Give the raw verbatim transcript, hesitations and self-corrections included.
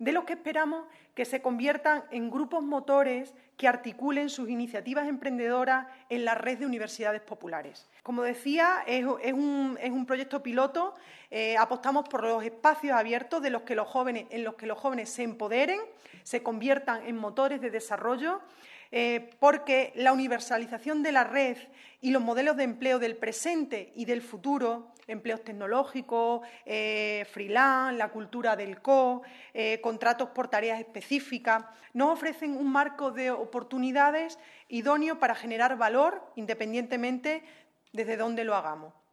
de los que esperamos que se conviertan en grupos motores que articulen sus iniciativas emprendedoras en la red de universidades populares. Como decía, es, es, un, es un proyecto piloto. Eh, apostamos por los espacios abiertos de los que los jóvenes, en los que los jóvenes se empoderen, se conviertan en motores de desarrollo, eh, porque la universalización de la red y los modelos de empleo del presente y del futuro, empleos tecnológicos, eh, freelance, la cultura del co, eh, contratos por tareas específicas, nos ofrecen un marco de oportunidades idóneo para generar valor independientemente desde dónde lo hagamos.